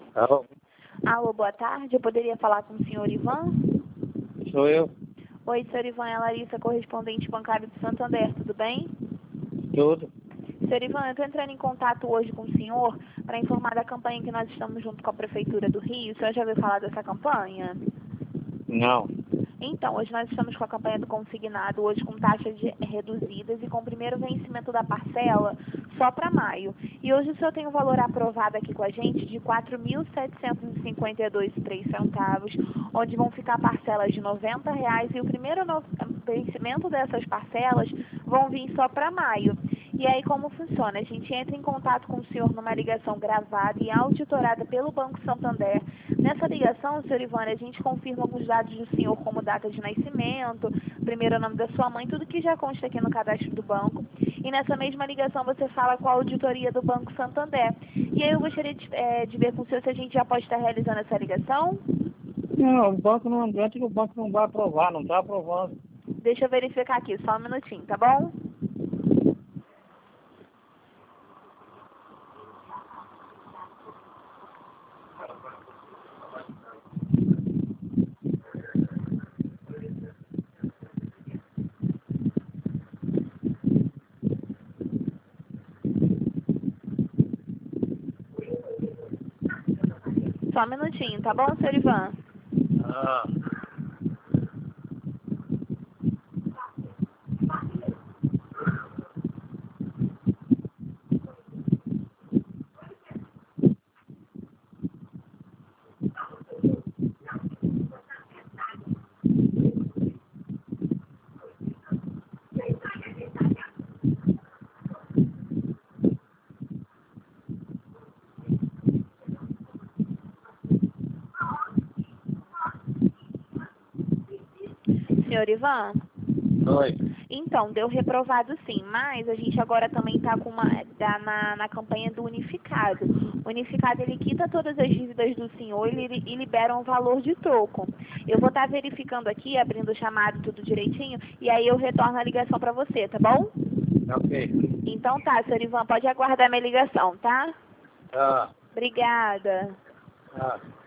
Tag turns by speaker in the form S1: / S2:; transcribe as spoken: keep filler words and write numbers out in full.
S1: Alô,
S2: Alô, boa tarde. Eu poderia falar com o senhor Ivan?
S1: sou eu.
S2: Oi, senhor Ivan, é a Larissa, correspondente bancário do Santander, tudo bem?
S1: Tudo?
S2: Senhor Ivan, eu estou entrando em contato hoje com o senhor para informar da campanha que nós estamos junto com a Prefeitura do Rio. O senhor já ouviu falar dessa campanha?
S1: Não.
S2: Então, hoje nós estamos com a campanha do consignado, hoje com taxas de- reduzidas e com o primeiro vencimento da parcela só para maio. E hoje o senhor tem um valor aprovado aqui com a gente de quatro mil setecentos e cinquenta e dois e três centavos, onde vão ficar parcelas de noventa reais e o primeiro no- vencimento dessas parcelas vão vir só para maio. E aí como funciona? A gente entra em contato com o senhor numa ligação gravada e auditorada pelo Banco Santander. Nessa ligação, senhor Ivone, a gente confirma alguns dados do senhor, como data de nascimento, primeiro nome da sua mãe, tudo que já consta aqui no cadastro do banco. E nessa mesma ligação você fala com a auditoria do Banco Santander. E aí eu gostaria de, eh, de ver com o senhor se a gente já pode estar realizando essa ligação.
S1: Não, o banco não adianta que o banco não vai aprovar, não está aprovando.
S2: Deixa eu verificar aqui, só um minutinho, tá bom? Só um minutinho, tá bom, senhor Ivan?
S1: Ah,
S2: Senhor Ivan?
S1: oi.
S2: Então, deu reprovado sim, mas a gente agora também está com uma, tá na, na campanha do unificado. O unificado, ele quita todas as dívidas do senhor e, li- e libera um valor de troco. Eu vou estar verificando aqui, abrindo o chamado tudo direitinho, e aí eu retorno a ligação para você, tá bom?
S1: Ok.
S2: Então tá, senhor Ivan, pode aguardar minha ligação, tá?
S1: Ah,
S2: Obrigada.
S1: ah.